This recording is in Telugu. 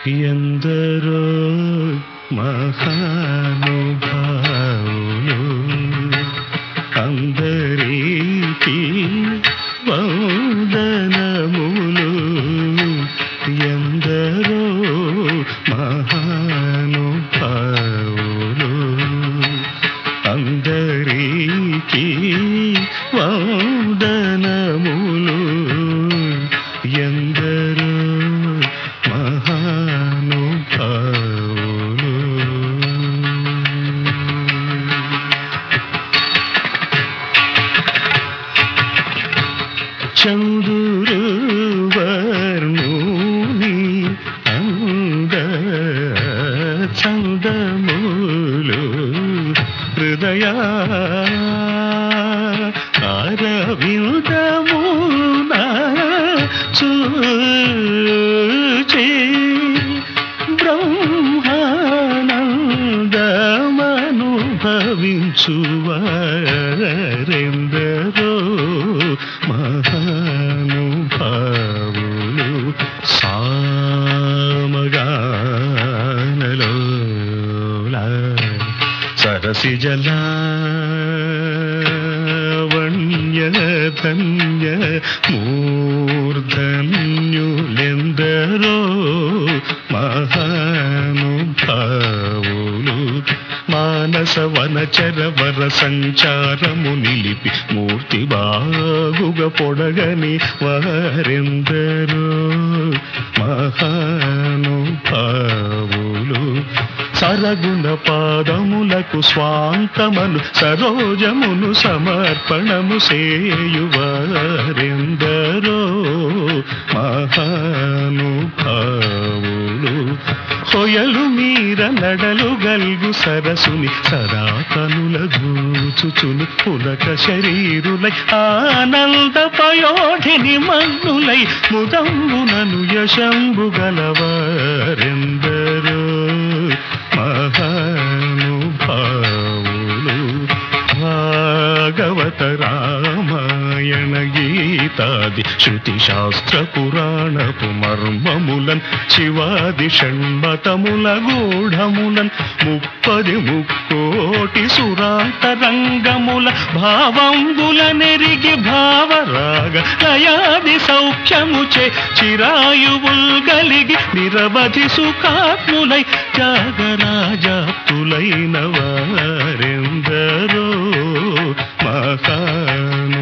ఎందరో మహానుభావులు అందరికీ వందనములు. ఎందరో మహానుభావులు అందరికీ వందనములు. ఎందరో మహానుభావులు. చంద్రుడు వర్ణుని అంద చందములు హృదయ అరవిందమున చూచి బ్రహ్మానందమనుభవించువారెందరో మహానుభావులు. సామగానలోల సరసిజలావణ్యధన్య మూర్ధన్యులెందరో మహానుభావులు. మానస వనచర వర సంచారము నిలిపి మూర్తి బాగుగ పొడగని వారెందరో మహానుభావులు. సరగుణ పాదములకు స్వాంతమను సరోజమును సమర్పణము సేయువారెందరో మహానుభావులు. హొయలు మీర నడలు గల్గు సరసుని సదా కనుల గూచుచును పులక శరీరులై ఆనంద పయోధిని మన్నులై ముదంబునను యశంబు గలవారెందరో మహానుభావులు. భాగవత రామాయణ గీతాది శృతి శాస్త్ర పురాణపు మర్మములన్ శివాది షణ్మతముల గూఢములన్ 30 సురాంతరంగముల భావంబుల నెరిగి భావరాగ లయాది సౌఖ్యముచే చిరాయువుల్ గలిగి నిరవధి సుఖాత్ములై త్యాగరాజాప్తులైన వారెందరో మహాను